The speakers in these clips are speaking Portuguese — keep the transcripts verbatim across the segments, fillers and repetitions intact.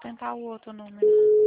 tentar o outro número.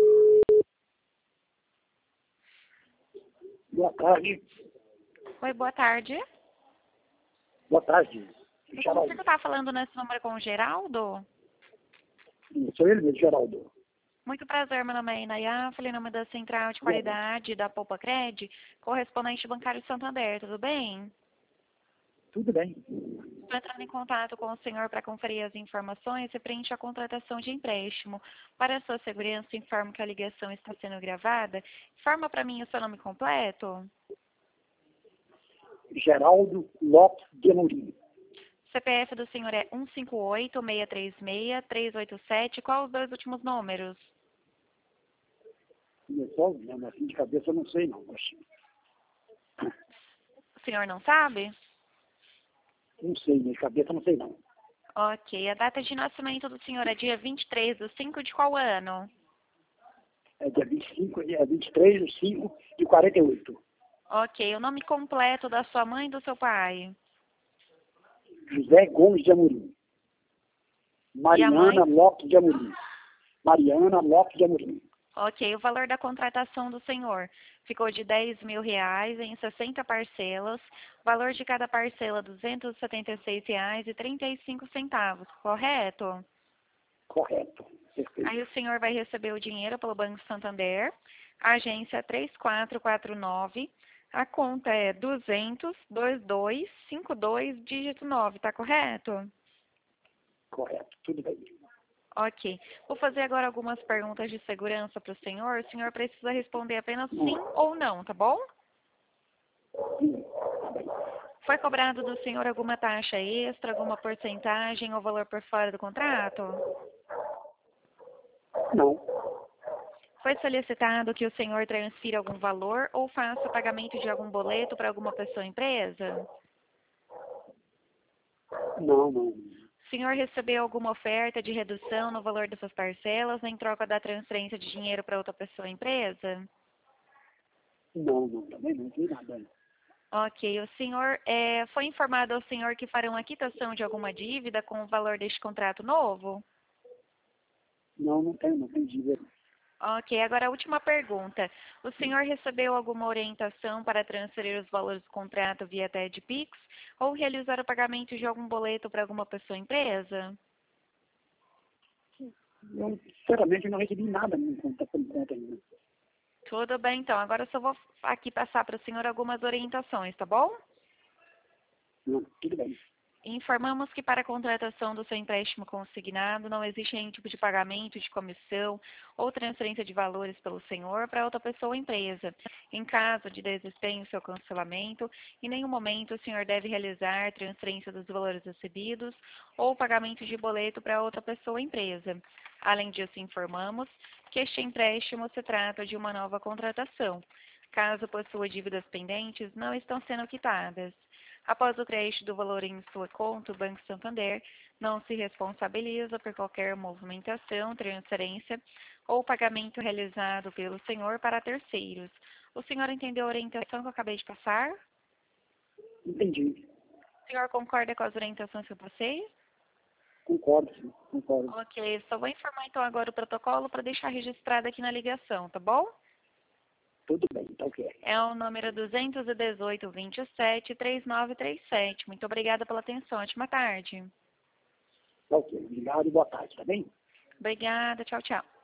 Boa tarde. Oi, boa tarde. Boa tarde. Eu Geraldo. consigo estar falando nesse número com o Geraldo? Sou ele mesmo, Geraldo. Muito prazer, meu nome é Inaya, falei em nome da Central de Qualidade da Poupa Cred, correspondente bancário Santander, tudo bem? Tudo bem. Estou entrando em contato com o senhor para conferir as informações referente à contratação de empréstimo. Para a sua segurança, informo que a ligação está sendo gravada. Informa para mim o seu nome completo. Geraldo Lopes de Amorim. C P F do senhor é um cinco oito, seis três seis, três oito sete. Qual os dois últimos números? Eu só, né, assim de cabeça eu não sei não. Mas... O senhor não sabe? Não sei, de cabeça eu não sei não. Ok. A data de nascimento do senhor é dia vinte e três de cinco de qual ano? É dia vinte e cinco, é vinte e três de cinco de quarenta e oito. Ok. O nome completo da sua mãe e do seu pai? José Gomes de Amorim. E a mãe? Mariana Lopes de Amorim. Mariana Lopes de Amorim. Ok, o valor da contratação do senhor ficou de dez mil reais em sessenta parcelas, valor de cada parcela duzentos e setenta e seis reais e trinta e cinco centavos, correto? Correto. Perfeito. Aí o senhor vai receber o dinheiro pelo Banco Santander, a agência três quatro quatro nove, a conta é duzentos, vinte e dois, cinquenta e dois, dígito nove, tá correto? Correto. Tudo bem. Ok. Vou fazer agora algumas perguntas de segurança para o senhor. O senhor precisa responder apenas sim ou não, tá bom? Sim, tá bem. Foi cobrado do senhor alguma taxa extra, alguma porcentagem ou valor por fora do contrato? Não. Foi solicitado que o senhor transfira algum valor ou faça pagamento de algum boleto para alguma pessoa ou empresa? Não, não. O senhor recebeu alguma oferta de redução no valor dessas parcelas em troca da transferência de dinheiro para outra pessoa ou empresa? Não, não. Também não tem nada. Ok. O senhor é, foi informado ao senhor que farão a quitação de alguma dívida com o valor deste contrato novo? Não, não tem, não tem dívida. Ok. Agora a última pergunta. O senhor recebeu alguma orientação para transferir os valores do contrato via T E D Pix ou realizar o pagamento de algum boleto para alguma pessoa ou empresa? Eu, sinceramente, não recebi nada em conta, por conta ainda. Tudo bem, então. Agora eu só vou aqui passar para o senhor algumas orientações, tá bom? Não, tudo bem. Informamos que para a contratação do seu empréstimo consignado não existe nenhum tipo de pagamento de comissão ou transferência de valores pelo senhor para outra pessoa ou empresa. Em caso de desistência ou cancelamento, em nenhum momento o senhor deve realizar transferência dos valores recebidos ou pagamento de boleto para outra pessoa ou empresa. Além disso, informamos que este empréstimo se trata de uma nova contratação. Caso possua dívidas pendentes, não estão sendo quitadas. Após o crédito do valor em sua conta, o Banco Santander não se responsabiliza por qualquer movimentação, transferência ou pagamento realizado pelo senhor para terceiros. O senhor entendeu a orientação que eu acabei de passar? Entendi. O senhor concorda com as orientações que eu passei? Concordo, sim. Concordo. Ok, só vou informar então agora o protocolo para deixar registrado aqui na ligação, tá bom? Tudo bem, tá ok. É o número duzentos e dezoito, vinte e sete, trinta e nove trinta e sete. Muito obrigada pela atenção. Ótima tarde. Tá ok. Obrigado e boa tarde, tá bem? Obrigada. Tchau, tchau.